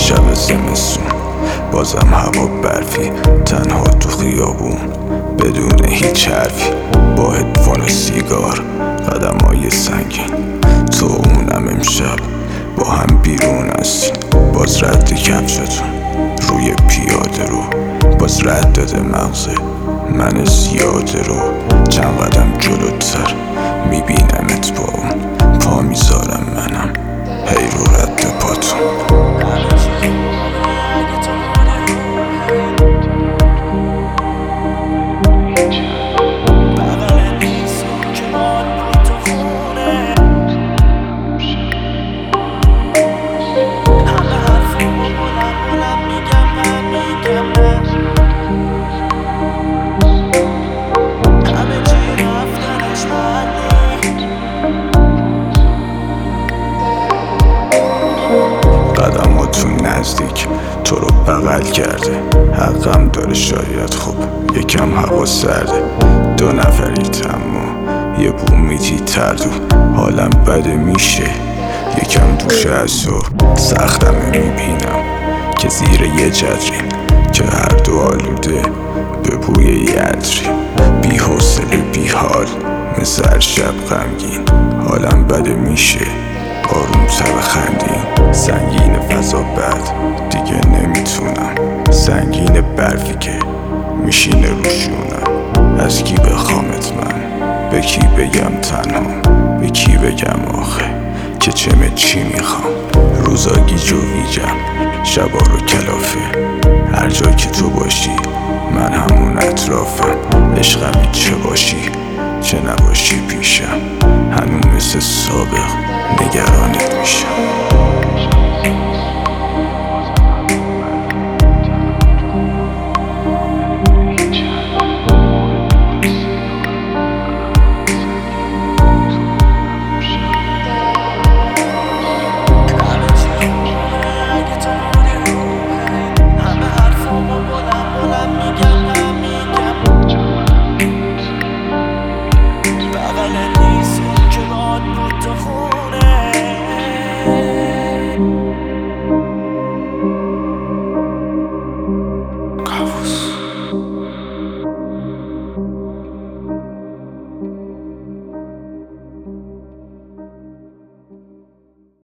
شب زمستون، بازم هوا برفی، تنها تو خیابون بدون هیچ حرفی، با هدفون و سیگار قدمای سنگین. تو اونم امشب با هم بیرون هستین، باز رد کفشتون روی پیاده رو، باز رد داده مغزه من زیاده رو. چند قدم جلوتر میبینمت با اون، پا میذارم منم هی رو رد پاتون. قدماتون نزدیک تو رو بغل کرده، حقم داره شاید، خب یکم هوا سرده. دو نفرید اما یه بو میتی تردو، حالم بده میشه یکم دوش از تو. سختمه میبینم که زیر یه جدریم، که هر دو آلوده به بوی یه عطریم. بی حوصله بی حال مثل شب غمگین، حالم بده میشه آرومتر بخندیم. سنگین فضا بد دیگه نمیتونم، سنگین برفی که میشینه روشونم. از کی بخوامت من، به کی بگم تنها، به کی بگم آخه که چمه چی میخوام. روزا گیج و ویجم، شبا رو کلافه، هر جا که تو باشی من همون اطرافم. عشقمی چه باشی چه نباشی پیشم، هنوز مثل سابق نگرانت میشم.